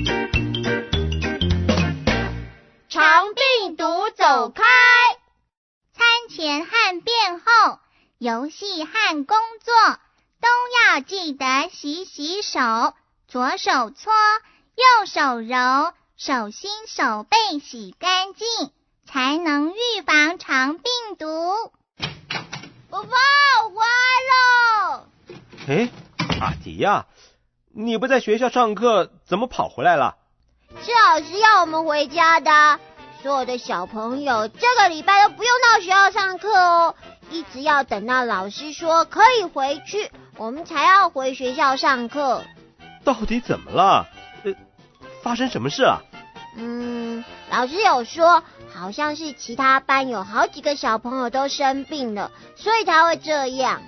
肠病毒走开。 餐前和便后，游戏和工作都要记得洗洗手，左手搓，右手揉，手心手背洗干净，才能预防肠病毒。 爸爸，我回来了。 哎，阿迪呀，你不在学校上课，怎么跑回来了？ 是老师要我们回家的。所有的小朋友这个礼拜都不用到学校上课哦，一直要等到老师说可以回去，我们才要回学校上课。 到底怎么了？发生什么事啊？ 老师有说，好像是其他班有好几个小朋友都生病了，所以才会这样。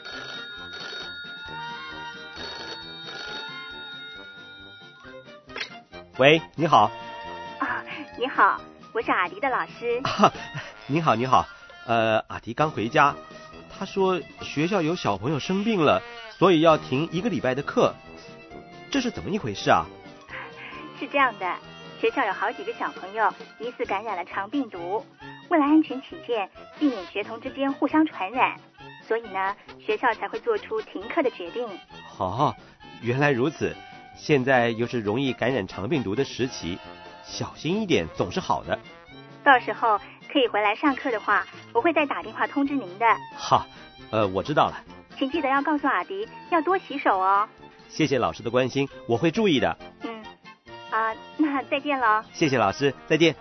喂，你好。 你好，我是阿迪的老师。 你好，你好。阿迪刚回家，他说学校有小朋友生病了，所以要停1个礼拜的课。这是怎么一回事啊？ 是这样的，学校有好几个小朋友疑似感染了肠病毒，为了安全起见，避免学童之间互相传染，所以呢，学校才会做出停课的决定。 原来如此。现在又是容易感染肠病毒的时期，小心一点总是好的。 到时候可以回来上课的话，我会再打电话通知您的。 好，我知道了。 请记得要告诉阿迪要多洗手哦。 谢谢老师的关心，我会注意的。 那再见了。 谢谢老师，再见。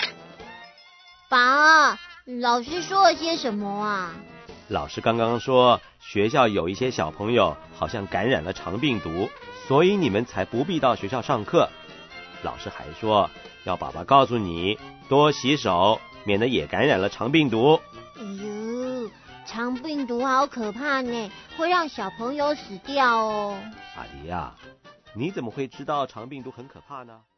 爸，老师说了些什么啊？ 老师刚刚说学校有一些小朋友好像感染了肠病毒，所以你们才不必到学校上课。老师还说要爸爸告诉你多洗手，免得也感染了肠病毒。 哎呦，肠病毒好可怕呢，会让小朋友死掉哦。 阿迪呀，你怎么会知道肠病毒很可怕呢？